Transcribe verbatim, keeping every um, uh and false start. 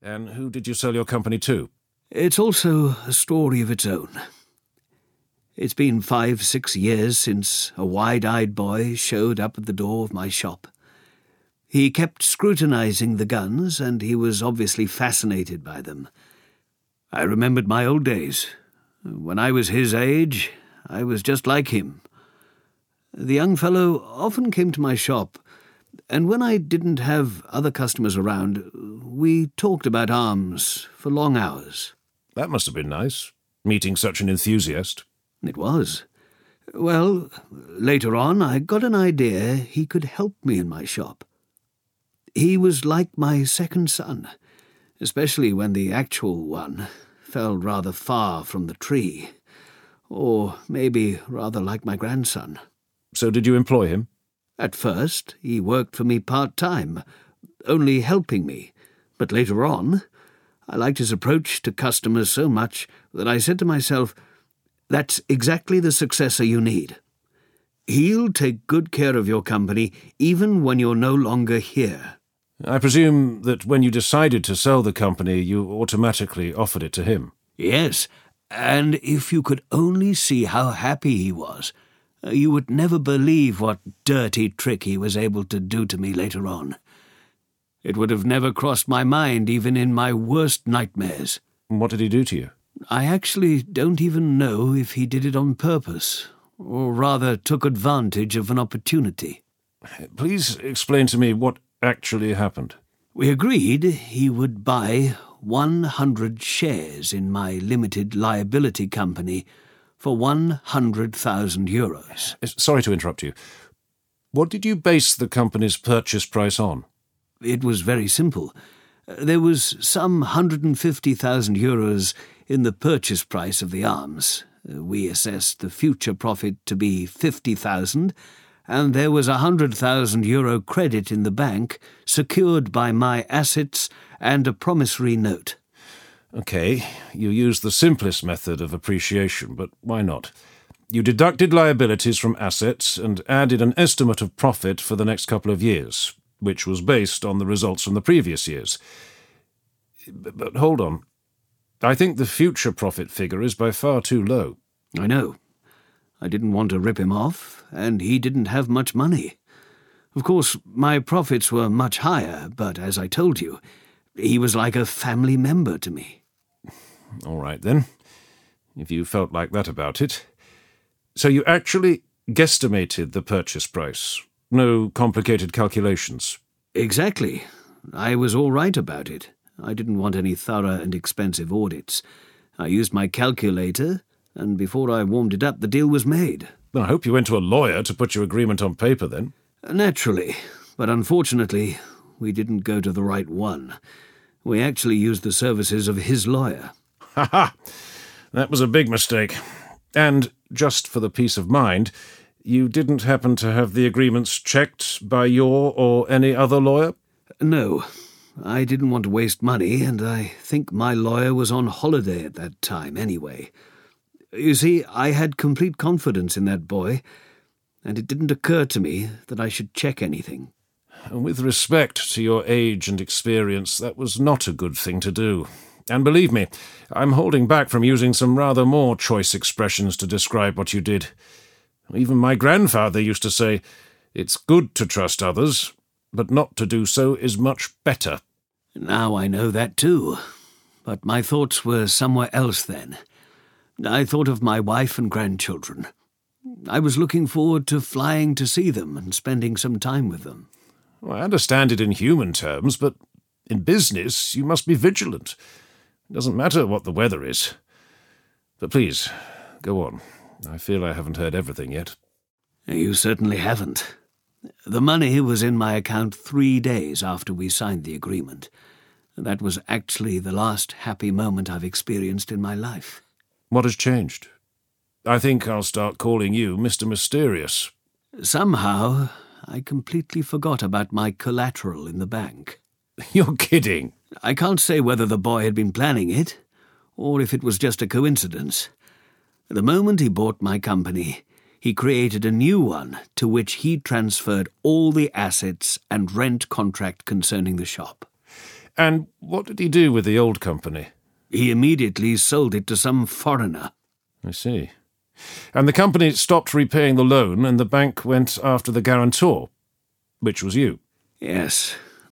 And who did you sell your company to? It's also a story of its own. It's been five, six years since a wide-eyed boy showed up at the door of my shop. He kept scrutinizing the guns, and he was obviously fascinated by them. I remembered my old days. When I was his age, I was just like him. The young fellow often came to my shop, and when I didn't have other customers around, we talked about arms for long hours. That must have been nice, meeting such an enthusiast. It was. Well, later on, I got an idea he could help me in my shop. He was like my second son, especially when the actual one fell rather far from the tree, or maybe rather like my grandson. So did you employ him? At first, he worked for me part-time, only helping me, but later on, I liked his approach to customers so much that I said to myself, that's exactly the successor you need. He'll take good care of your company even when you're no longer here. I presume that when you decided to sell the company, you automatically offered it to him. Yes, and if you could only see how happy he was, you would never believe what dirty trick he was able to do to me later on. It would have never crossed my mind even in my worst nightmares. What did he do to you? I actually don't even know if he did it on purpose, or rather took advantage of an opportunity. Please explain to me what actually happened. We agreed he would buy one hundred shares in my limited liability company for one hundred thousand euros. Sorry to interrupt you. What did you base the company's purchase price on? It was very simple. There was some one hundred fifty thousand euros in the purchase price of the arms. We assessed the future profit to be fifty thousand, and there was a one hundred thousand euro credit in the bank secured by my assets and a promissory note. Okay, you used the simplest method of appreciation, but why not? You deducted liabilities from assets and added an estimate of profit for the next couple of years, which was based on the results from the previous years. But, but hold on. I think the future profit figure is by far too low. I know. I didn't want to rip him off, and he didn't have much money. Of course, my profits were much higher, but as I told you, he was like a family member to me. All right, then, if you felt like that about it. So you actually guesstimated the purchase price? No complicated calculations? Exactly. I was all right about it. I didn't want any thorough and expensive audits. I used my calculator, and before I warmed it up, the deal was made. I hope you went to a lawyer to put your agreement on paper, then. Naturally, but unfortunately, we didn't go to the right one. We actually used the services of his lawyer. Ha ha! That was a big mistake. And, just for the peace of mind, you didn't happen to have the agreements checked by your or any other lawyer? No. I didn't want to waste money, and I think my lawyer was on holiday at that time anyway. You see, I had complete confidence in that boy, and it didn't occur to me that I should check anything. With respect to your age and experience, that was not a good thing to do. And believe me, I'm holding back from using some rather more choice expressions to describe what you did. Even my grandfather used to say, "It's good to trust others, but not to do so is much better." Now I know that too, but my thoughts were somewhere else then. I thought of my wife and grandchildren. I was looking forward to flying to see them and spending some time with them. Well, I understand it in human terms, but in business you must be vigilant. It doesn't matter what the weather is. But please, go on. I feel I haven't heard everything yet. You certainly haven't. The money was in my account three days after we signed the agreement. That was actually the last happy moment I've experienced in my life. What has changed? I think I'll start calling you Mister Mysterious. Somehow, I completely forgot about my collateral in the bank. You're kidding. I can't say whether the boy had been planning it, or if it was just a coincidence. The moment he bought my company, he created a new one to which he transferred all the assets and rent contract concerning the shop. And what did he do with the old company? He immediately sold it to some foreigner. I see. And the company stopped repaying the loan, and the bank went after the guarantor, which was you. Yes.